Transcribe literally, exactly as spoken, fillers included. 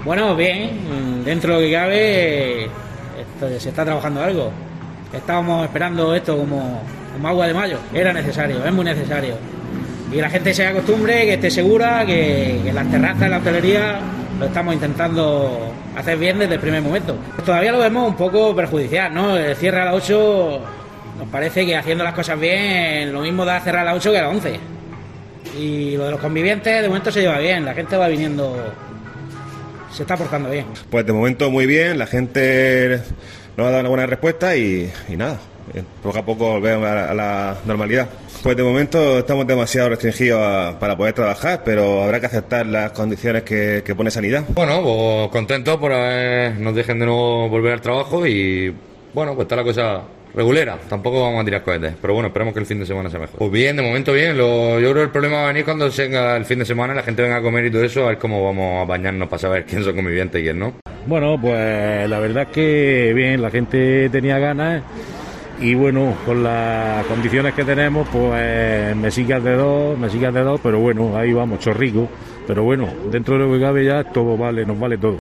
Bueno, bien, dentro de lo que cabe esto, se está trabajando algo. Estábamos esperando esto como, como agua de mayo. Era necesario, es muy necesario. Y que la gente se acostumbre, que esté segura, que, que las terrazas, en la hostelería, lo estamos intentando hacer bien desde el primer momento. Todavía lo vemos un poco perjudicial, ¿no? El cierre a las ocho, nos parece que haciendo las cosas bien, lo mismo da cerrar a las ocho que a las once. Y lo de los convivientes, de momento se lleva bien, la gente va viniendo, se está portando bien. Pues de momento muy bien, la gente nos ha dado una buena respuesta y, y nada, poco a poco volvemos a, a la normalidad. Pues de momento estamos demasiado restringidos a, para poder trabajar, pero habrá que aceptar las condiciones que, que pone Sanidad. Bueno, pues contentos por haber, nos dejen de nuevo volver al trabajo y bueno, pues está la cosa regulera, tampoco vamos a tirar cohetes, pero bueno, esperemos que el fin de semana sea mejor. Pues bien, de momento bien, Lo, yo creo que el problema va a venir cuando venga el fin de semana, la gente venga a comer y todo eso, a ver cómo vamos a bañarnos para saber quién son convivientes y quién no. Bueno, pues la verdad es que bien, la gente tenía ganas y bueno, con las condiciones que tenemos, pues mesicas de dos, mesicas de dos, pero bueno, ahí vamos, chorrico, pero bueno, dentro de lo que cabe ya todo vale, nos vale todo.